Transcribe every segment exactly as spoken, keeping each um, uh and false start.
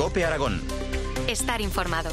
COPE Aragón. Estar informado.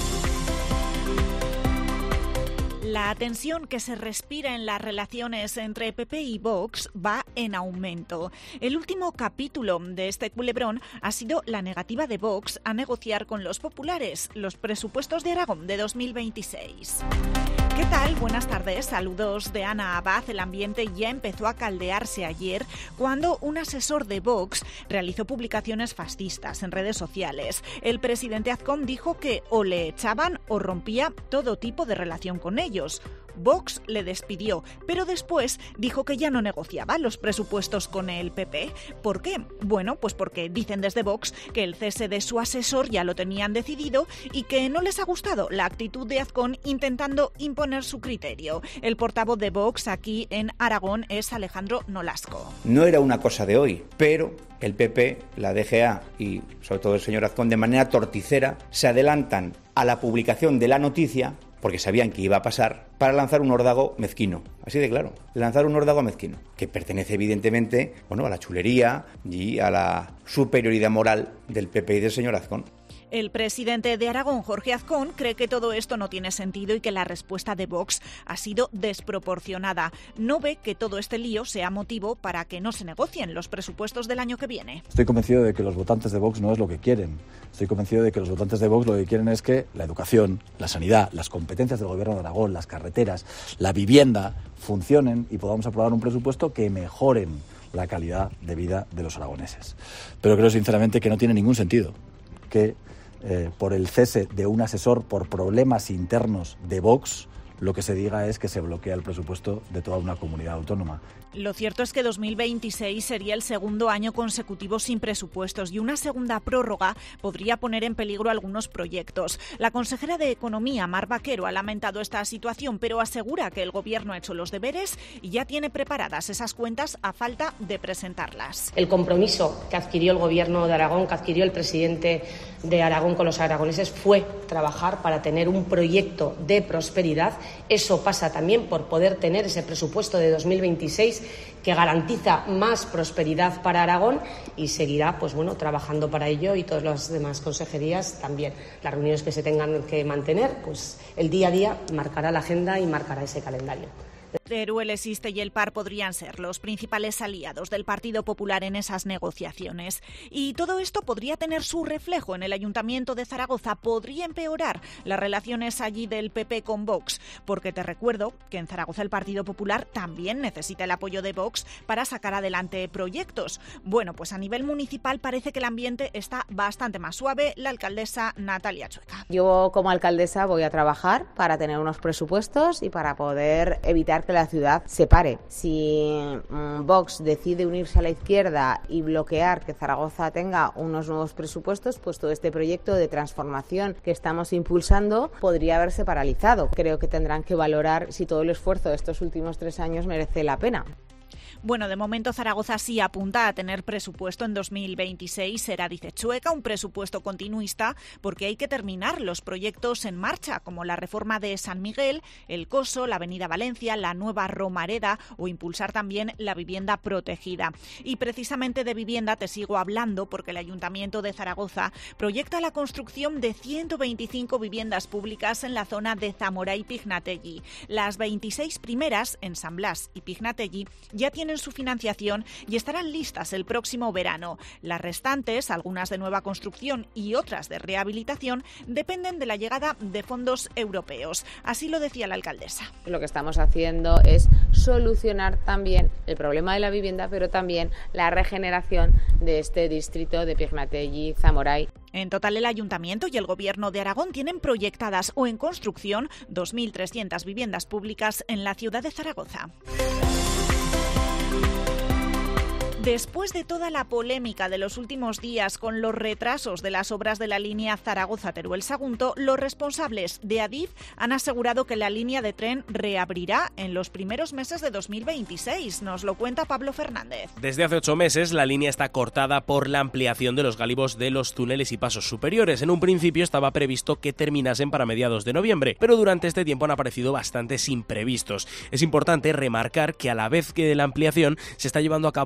La tensión que se respira en las relaciones entre P P y Vox va en aumento. El último capítulo de este culebrón ha sido la negativa de Vox a negociar con los populares los presupuestos de Aragón de dos mil veintiséis. ¿Qué tal? Buenas tardes. Saludos de Ana Abad. El ambiente ya empezó a caldearse ayer cuando un asesor de Vox realizó publicaciones fascistas en redes sociales. El presidente Azcón dijo que o le echaban o rompía todo tipo de relación con ellos. Vox le despidió, pero después dijo que ya no negociaba los presupuestos con el P P. ¿Por qué? Bueno, pues porque dicen desde Vox que el cese de su asesor ya lo tenían decidido y que no les ha gustado la actitud de Azcón intentando imponer su criterio. El portavoz de Vox aquí en Aragón es Alejandro Nolasco. No era una cosa de hoy, pero el P P, la D G A y sobre todo el señor Azcón de manera torticera se adelantan a la publicación de la noticia porque sabían que iba a pasar, para lanzar un órdago mezquino. Así de claro, lanzar un órdago mezquino, que pertenece evidentemente, bueno, a la chulería y a la superioridad moral del P P y del señor Azcón. El presidente de Aragón, Jorge Azcón, cree que todo esto no tiene sentido y que la respuesta de Vox ha sido desproporcionada. No ve que todo este lío sea motivo para que no se negocien los presupuestos del año que viene. Estoy convencido de que los votantes de Vox no es lo que quieren. Estoy convencido de que los votantes de Vox lo que quieren es que la educación, la sanidad, las competencias del gobierno de Aragón, las carreteras, la vivienda funcionen y podamos aprobar un presupuesto que mejoren la calidad de vida de los aragoneses. Pero creo sinceramente que no tiene ningún sentido que Eh, por el cese de un asesor por problemas internos de Vox, lo que se diga es que se bloquea el presupuesto de toda una comunidad autónoma. Lo cierto es que dos mil veintiséis sería el segundo año consecutivo sin presupuestos y una segunda prórroga podría poner en peligro algunos proyectos. La consejera de Economía, Mar Vaquero, ha lamentado esta situación, pero asegura que el Gobierno ha hecho los deberes y ya tiene preparadas esas cuentas a falta de presentarlas. El compromiso que adquirió el Gobierno de Aragón, que adquirió el presidente de Aragón con los aragoneses, fue trabajar para tener un proyecto de prosperidad. Eso pasa también por poder tener ese presupuesto de dos mil veintiséis que garantiza más prosperidad para Aragón y seguirá, pues bueno, trabajando para ello y todas las demás consejerías también. Las reuniones que se tengan que mantener, pues el día a día marcará la agenda y marcará ese calendario. Teruel, Existe y el P A R podrían ser los principales aliados del Partido Popular en esas negociaciones. Y todo esto podría tener su reflejo en el Ayuntamiento de Zaragoza. Podría empeorar las relaciones allí del P P con Vox, porque te recuerdo que en Zaragoza el Partido Popular también necesita el apoyo de Vox para sacar adelante proyectos. Bueno, pues a nivel municipal parece que el ambiente está bastante más suave. La alcaldesa Natalia Chueca. Yo como alcaldesa voy a trabajar para tener unos presupuestos y para poder evitar que la ciudad se pare. Si um, Vox decide unirse a la izquierda y bloquear que Zaragoza tenga unos nuevos presupuestos, pues todo este proyecto de transformación que estamos impulsando podría haberse paralizado. Creo que tendrán que valorar si todo el esfuerzo de estos últimos tres años merece la pena. Bueno, de momento Zaragoza sí apunta a tener presupuesto en dos mil veintiséis, será, dice Chueca, un presupuesto continuista porque hay que terminar los proyectos en marcha, como la reforma de San Miguel, el Coso, la Avenida Valencia, la nueva Romareda o impulsar también la vivienda protegida. Y precisamente de vivienda te sigo hablando porque el Ayuntamiento de Zaragoza proyecta la construcción de ciento veinticinco viviendas públicas en la zona de Zamora y Pignatelli. Las veintiséis primeras, en San Blas y Pignatelli, ya tienen su financiación y estarán listas el próximo verano. Las restantes, algunas de nueva construcción y otras de rehabilitación, dependen de la llegada de fondos europeos. Así lo decía la alcaldesa. Lo que estamos haciendo es solucionar también el problema de la vivienda, pero también la regeneración de este distrito de Pignatelli, Zamoray. En total, el Ayuntamiento y el Gobierno de Aragón tienen proyectadas o en construcción dos mil trescientas viviendas públicas en la ciudad de Zaragoza. Después de toda la polémica de los últimos días con los retrasos de las obras de la línea Zaragoza-Teruel-Sagunto, los responsables de Adif han asegurado que la línea de tren reabrirá en los primeros meses de dos mil veintiséis. Nos lo cuenta Pablo Fernández. Desde hace ocho meses la línea está cortada por la ampliación de los gálibos de los túneles y pasos superiores. En un principio estaba previsto que terminasen para mediados de noviembre, pero durante este tiempo han aparecido bastantes imprevistos. Es importante remarcar que a la vez que de la ampliación se está llevando a cabo la electrificación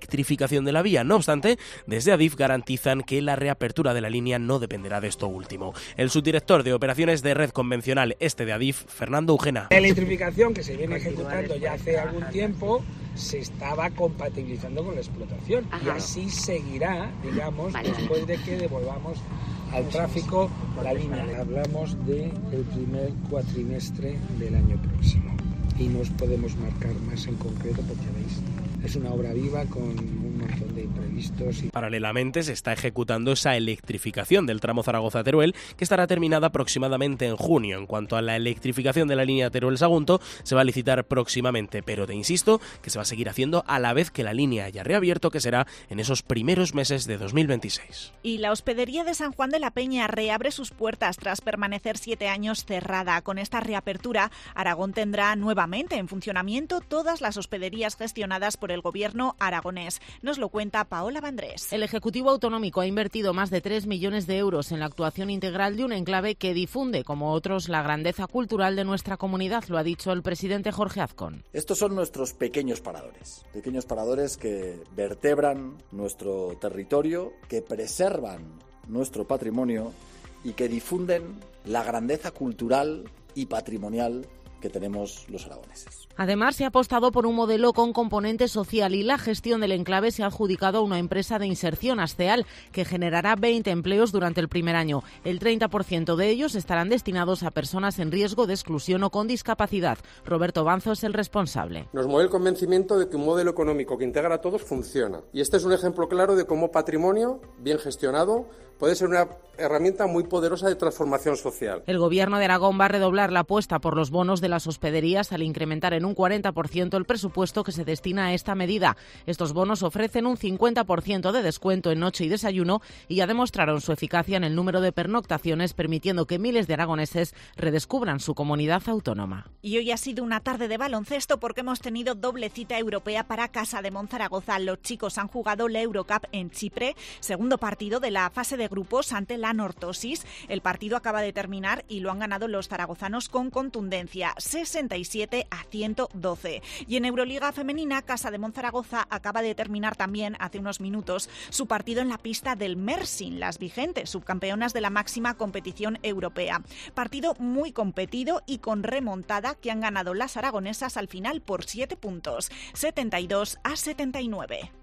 electrificación de la vía. No obstante, desde Adif garantizan que la reapertura de la línea no dependerá de esto último. El subdirector de operaciones de red convencional este de Adif, Fernando Ujena. La electrificación que se viene ejecutando ya hace algún tiempo se estaba compatibilizando con la explotación. Ajá. Y así seguirá, digamos, vale. después de que devolvamos al tráfico la línea. Hablamos del primer cuatrimestre del año próximo y no os podemos marcar más en concreto porque veis, es una obra viva con un montón de imprevistos. Y... Paralelamente se está ejecutando esa electrificación del tramo Zaragoza-Teruel, que estará terminada aproximadamente en junio. En cuanto a la electrificación de la línea Teruel-Sagunto, se va a licitar próximamente, pero te insisto que se va a seguir haciendo a la vez que la línea haya reabierto, que será en esos primeros meses de dos mil veintiséis. Y la hospedería de San Juan de la Peña reabre sus puertas tras permanecer siete años cerrada. Con esta reapertura, Aragón tendrá nuevamente en funcionamiento todas las hospederías gestionadas por el gobierno aragonés. Nos lo cuenta Paola Vandrés. El Ejecutivo Autonómico ha invertido más de tres millones de euros en la actuación integral de un enclave que difunde, como otros, la grandeza cultural de nuestra comunidad, lo ha dicho el presidente Jorge Azcón. Estos son nuestros pequeños paradores, pequeños paradores que vertebran nuestro territorio, que preservan nuestro patrimonio y que difunden la grandeza cultural y patrimonial que tenemos los aragoneses. Además, se ha apostado por un modelo con componente social y la gestión del enclave se ha adjudicado a una empresa de inserción, Asceal, que generará veinte empleos durante el primer año. El treinta por ciento de ellos estarán destinados a personas en riesgo de exclusión o con discapacidad. Roberto Banzo es el responsable. Nos mueve el convencimiento de que un modelo económico que integra a todos funciona. Y este es un ejemplo claro de cómo patrimonio, bien gestionado, puede ser una herramienta muy poderosa de transformación social. El Gobierno de Aragón va a redoblar la apuesta por los bonos de las hospederías al incrementar en un cuarenta por ciento el presupuesto que se destina a esta medida. Estos bonos ofrecen un cincuenta por ciento de descuento en noche y desayuno y ya demostraron su eficacia en el número de pernoctaciones, permitiendo que miles de aragoneses redescubran su comunidad autónoma. Y hoy ha sido una tarde de baloncesto porque hemos tenido doble cita europea para Casa de Monzaragoza. Los chicos han jugado la Eurocup en Chipre, segundo partido de la fase de grupos ante la Nortosis. El partido acaba de terminar y lo han ganado los zaragozanos con contundencia, sesenta y siete a ciento doce. Y en Euroliga femenina, Casa de Monzaragoza acaba de terminar también hace unos minutos su partido en la pista del Mersin, las vigentes subcampeonas de la máxima competición europea. Partido muy competido y con remontada que han ganado las aragonesas al final por siete puntos, setenta y dos a setenta y nueve.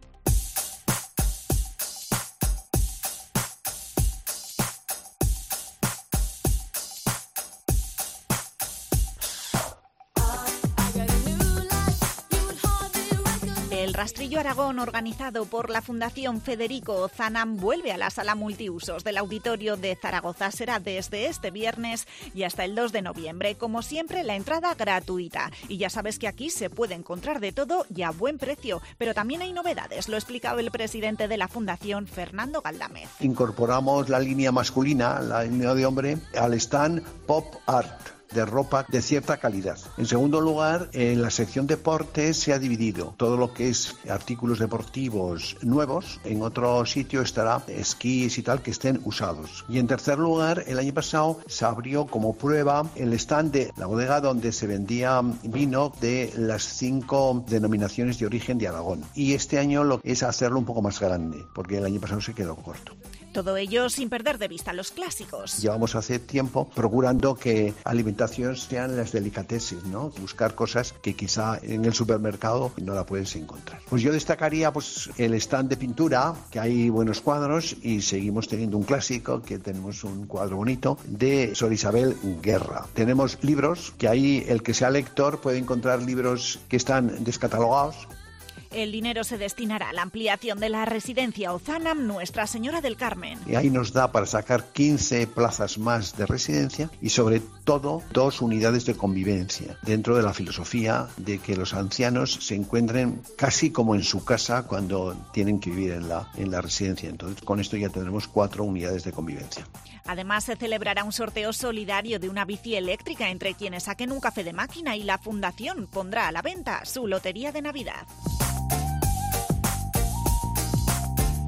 El Rastrillo Aragón, organizado por la Fundación Federico Ozanam, vuelve a la sala multiusos del Auditorio de Zaragoza. Será desde este viernes y hasta el dos de noviembre. Como siempre, la entrada gratuita. Y ya sabes que aquí se puede encontrar de todo y a buen precio. Pero también hay novedades, lo ha explicado el presidente de la Fundación, Fernando Galdámez. Incorporamos la línea masculina, la línea de hombre, al stand Pop Art, de ropa de cierta calidad. En segundo lugar, en la sección deportes se ha dividido todo lo que es artículos deportivos nuevos. En otro sitio estará esquís y tal que estén usados. Y en tercer lugar, el año pasado se abrió como prueba el stand de la bodega donde se vendía vino de las cinco denominaciones de origen de Aragón. Y este año lo es hacerlo un poco más grande, porque el año pasado se quedó corto. Todo ello sin perder de vista los clásicos. Llevamos hace tiempo procurando que alimentación sean las delicatessen, ¿no? Buscar cosas que quizá en el supermercado no la puedes encontrar. Pues yo destacaría pues el stand de pintura, que hay buenos cuadros, y seguimos teniendo un clásico, que tenemos un cuadro bonito de Sor Isabel Guerra. Tenemos libros, que ahí el que sea lector puede encontrar libros que están descatalogados. El dinero se destinará a la ampliación de la residencia Ozanam Nuestra Señora del Carmen. Y ahí nos da para sacar quince plazas más de residencia y sobre todo dos unidades de convivencia, dentro de la filosofía de que los ancianos se encuentren casi como en su casa cuando tienen que vivir en la, en la residencia. Entonces con esto ya tendremos cuatro unidades de convivencia. Además se celebrará un sorteo solidario de una bici eléctrica entre quienes saquen un café de máquina y la Fundación pondrá a la venta su lotería de Navidad.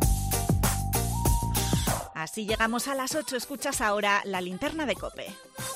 Así llegamos a las ocho. Escuchas ahora la linterna de COPE.